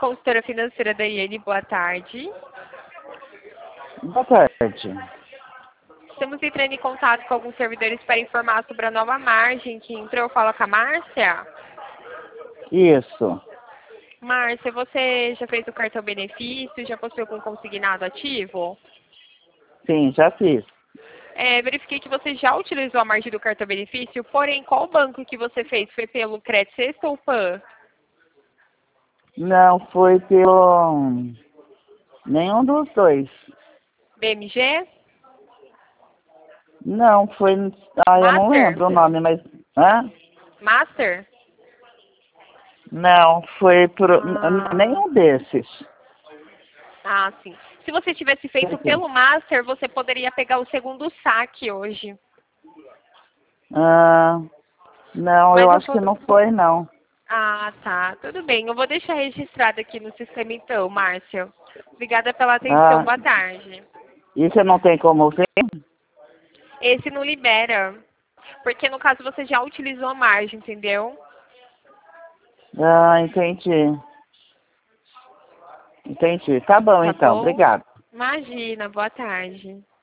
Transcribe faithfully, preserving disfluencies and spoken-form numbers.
consultora financeira da Iene, boa tarde. Boa tarde. Estamos entrando em contato com alguns servidores para informar sobre a nova margem que entrou. Fala com a Márcia. Isso. Márcia, você já fez o cartão benefício? Já possuiu com consignado ativo? Sim, já fiz. É, verifiquei que você já utilizou a margem do cartão benefício, porém, qual banco que você fez? Foi pelo Crédito Sexta ou Pan? Não, foi pelo... Nenhum dos dois. B M G? Não, foi... Ah, eu não Master? lembro o nome, mas... Hã? Master? Não, foi por... Ah, Nenhum desses. ah, sim. Se você tivesse feito pelo Master, você poderia pegar o segundo saque hoje. Ah, não, Mas eu eu acho vou... que não foi, não. Ah, tá. Tudo bem. Eu vou deixar registrado aqui no sistema então, Márcia. Obrigada pela atenção. Ah, Boa tarde. e você não tem como ver? Esse não libera. Porque no caso você já utilizou a margem, entendeu? Ah, entendi. Entendi. Tá bom, Tá então. bom? Obrigado. Imagina. Boa tarde.